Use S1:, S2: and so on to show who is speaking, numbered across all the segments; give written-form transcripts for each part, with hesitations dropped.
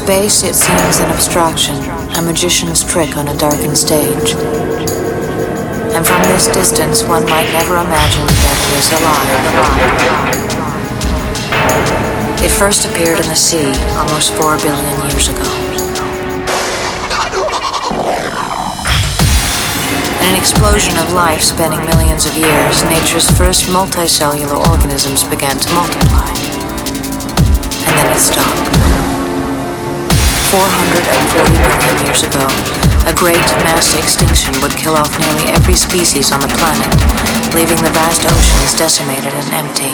S1: space, it seems an abstraction, a magician's trick on a darkened stage. And from this distance, one might never imagine that it is alive. It first appeared in the sea almost 4 billion years ago. In an explosion of life spanning millions of years, nature's first multicellular organisms began to multiply. And then it stopped. 440 billion years ago, a great mass extinction would kill off nearly every species on the planet, leaving the vast oceans decimated and empty.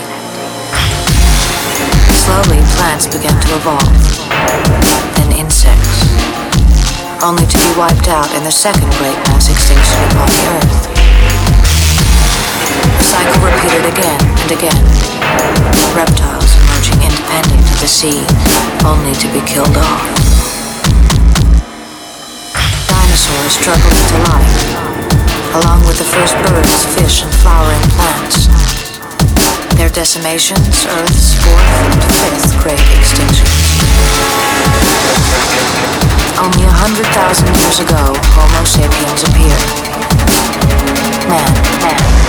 S1: Slowly, plants began to evolve, then insects, only to be wiped out in the second great mass extinction upon the Earth. The cycle repeated again and again, reptiles emerging independent of the sea, only to be killed off. Dinosaurs struggled into life, along with the first birds, fish, and flowering plants. Their decimations, Earth's fourth and fifth great extinctions. Only 100,000 years ago, Homo sapiens appeared. Man.